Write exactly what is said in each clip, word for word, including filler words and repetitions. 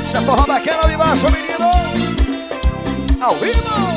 Essa porra bacana, ao embaixo, menino. Ao vivo.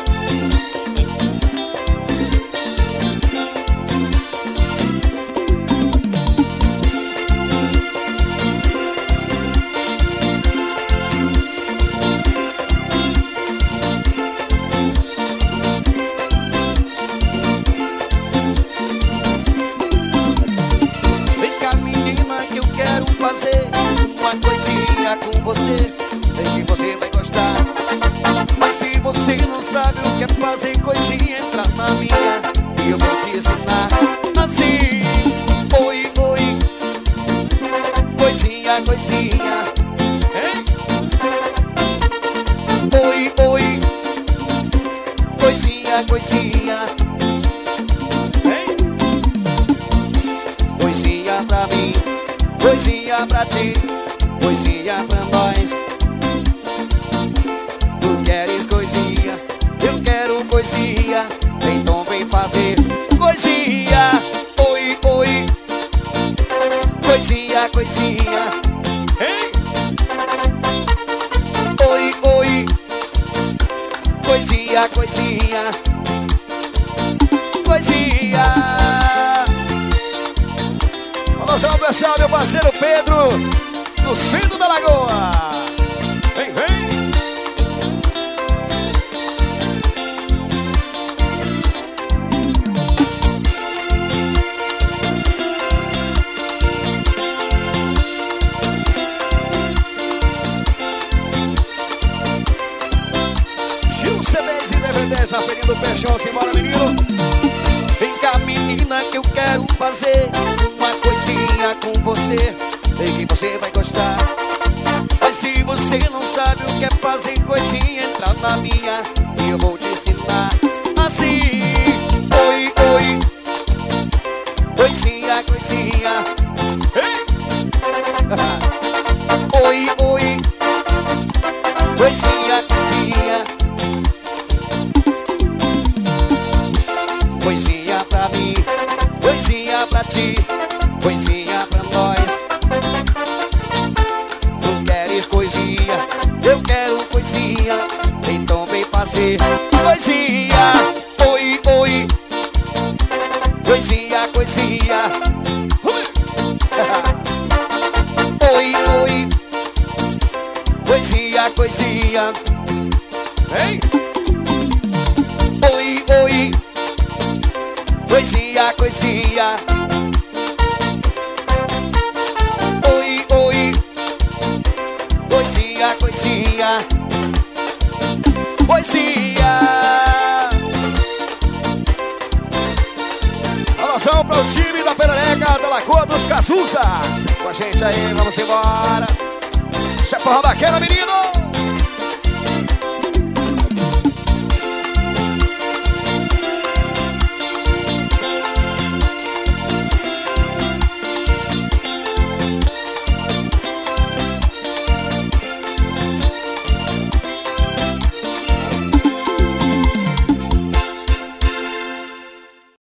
Fazer uma coisinha com você, sei que você vai gostar. Mas se você não sabe o que é fazer coisinha, entra na minha e eu vou te ensinar. Assim, oi, oi, coisinha, coisinha, hein? Oi, oi, coisinha, coisinha, hein? Coisinha pra mim, coisinha pra ti, coisinha pra nós. Tu queres coisinha, eu quero coisinha, então vem fazer coisinha. Oi, oi, coisinha, coisinha, Hein? oi, oi, coisinha, coisinha, coisinha. Alô, pessoal, meu parceiro Pedro, no centro da Lagoa. Vem, vem. Gil C Ds e D V Ds, apelido Peixão, simbora, menino. Vem cá, menina, que eu quero fazer uma coisinha com você, sei que você vai gostar. Mas se você não sabe o que é fazer coisinha, entra na minha e eu vou te ensinar. Assim, oi, oi, coisinha, coisinha, Hein? oi, oi, coisinha, coisinha, coisinha pra mim, coisinha pra ti, coisinha pra nós. Tu queres coisinha, eu quero coisinha, então vem fazer coisinha. Oi, oi, coisinha, coisinha, oi, oi, coisinha, coisinha, Hein? oi, oi, coisinha, coisinha, oi, oi, coisinha, coisinha, coisinha. Abração para o time da Perereca da Lagoa dos Cazuza. Com a gente aí, vamos embora. Essa porra bacana, menino.